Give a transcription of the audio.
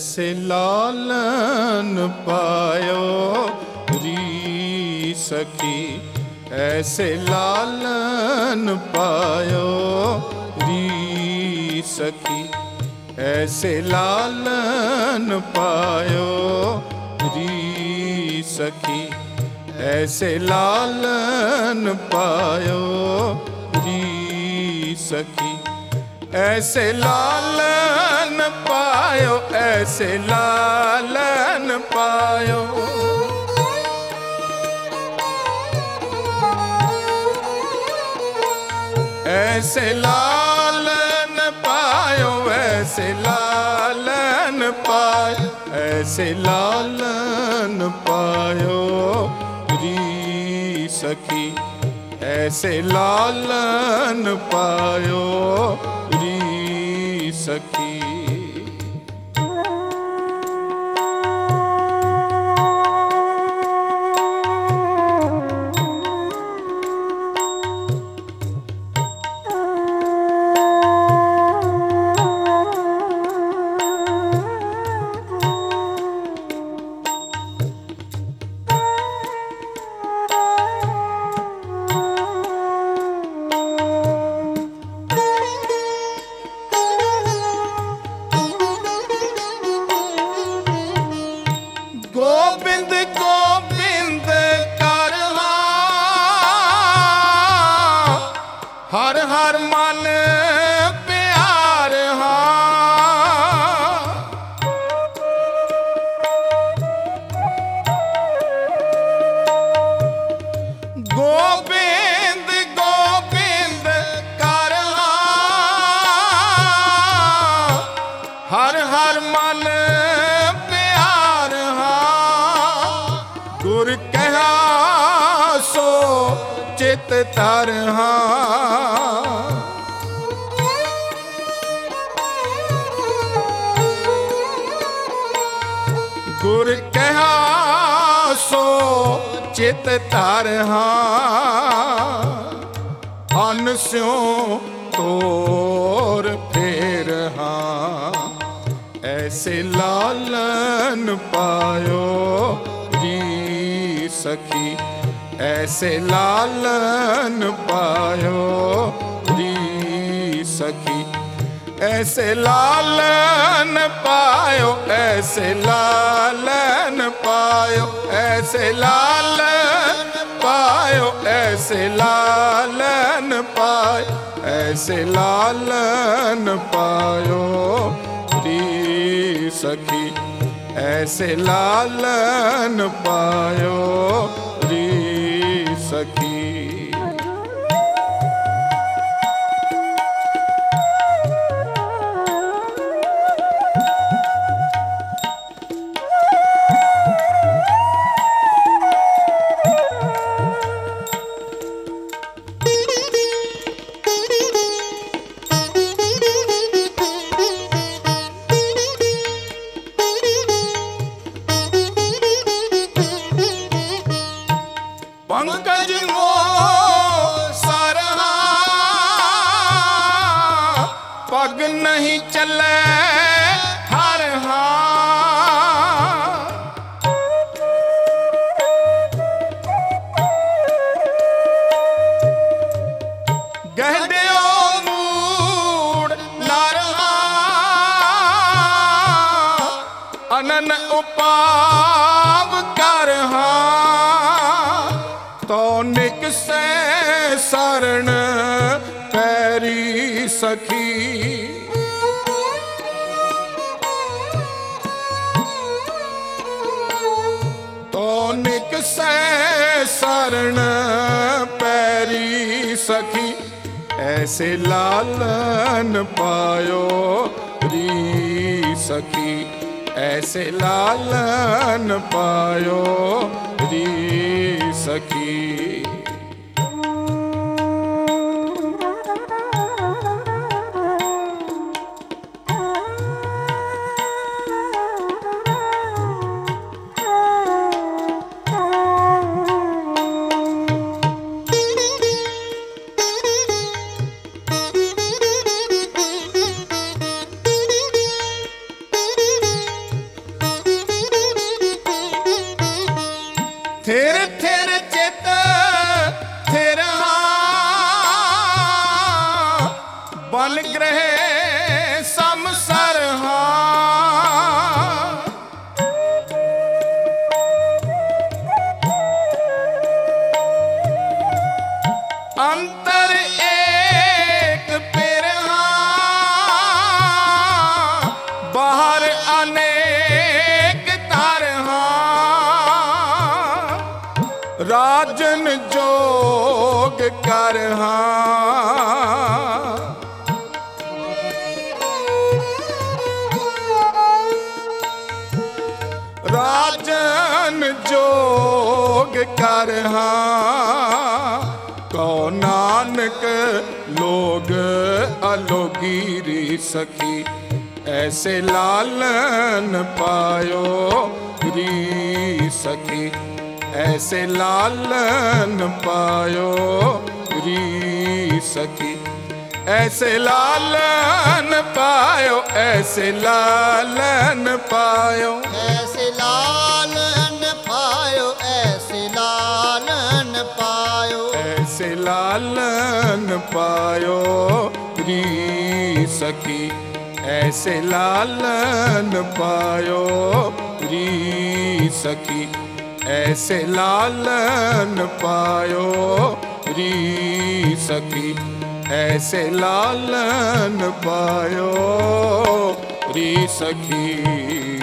ऐसे लालन पायो री सखी, ऐसे लालन पायो री सखी, ऐसे लालन पायो री सखी, ऐसे लालन पायो री सखी, ऐसे लालन पायो, ऐसे लालन पायो, ऐसे लालन पायो, ऐसे लालन पायो, ऐसे लालन पायो री सखी, ऐसे लालन पायो री सखी। गोबिंद गोबिंद कर हर हर मन प्यार गोबिंद गोबिंद कर हर हर मन गुर कहा सो चित तरहा, गुर कहा सो चित तरहा, अन स्यों तोर फेर हाँ, ऐसे लालन पायो री सखी, ऐसे लालन पायो री सखी, ऐसे लालन पायो, ऐसे लालन पायो, ऐसे लालन पायो, ऐसे लालन पायो, ऐसे लालन पायो री सखी, ऐसे लालन पायो री सखी। पंकज मो सरहा पग नहीं चले हर गहदे मूड लारहा अनन उपाव करहा, तो निक से शरण पैरी सखी, तो निक से शरण पैरी सखी, ऐसे लालन पायो री सखी, ऐसे लालन पायो री सखी। थिर चित थिर बन ग्रह सम सरहा अंतर एक पिरहा बाहर अनेक तरहा राजन जोग करहा राजन जोग करहा कौ नानक लोग अलोगी री सखी ऐसे लालन पायो री सखी ऐसे लालन पायो री सखी ऐसे लालन पायो ऐसे लालन पायो ऐसे लालन पायो ऐसे लालन पायो ऐसे लालन पायो री सखी ऐसे लालन पायो री सखी ऐसे लालन पायो री सखी ऐसे लालन पायो री सखी।